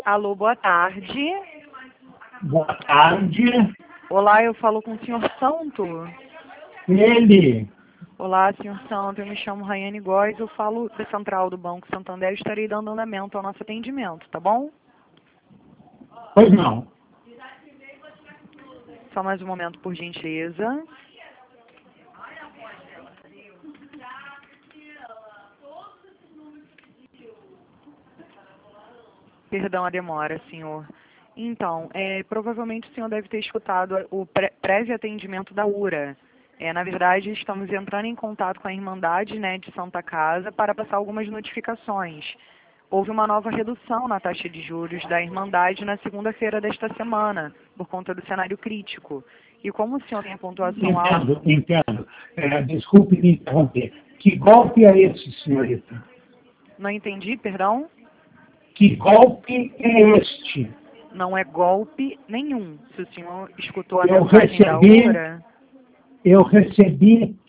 Alô, boa tarde. Boa tarde. Olá, eu falo com o senhor Santo. Ele. Olá, senhor Santo, eu me chamo Rayane Góes, eu falo da Central do Banco Santander e estarei dando andamento ao nosso atendimento, tá bom? Pois não. Só mais um momento, por gentileza. Perdão a demora, senhor. Então, provavelmente o senhor deve ter escutado o prévio atendimento da URA. Na verdade, estamos entrando em contato com a Irmandade, né, de Santa Casa para passar algumas notificações. Houve uma nova redução na taxa de juros da Irmandade na segunda-feira desta semana, por conta do cenário crítico. E como o senhor tem a pontuação alta... Entendo. Desculpe me interromper. Que golpe é esse, senhorita? Não entendi, perdão? Que golpe é este? Não é golpe nenhum. Se o senhor escutou a mensagem da URA... Eu recebi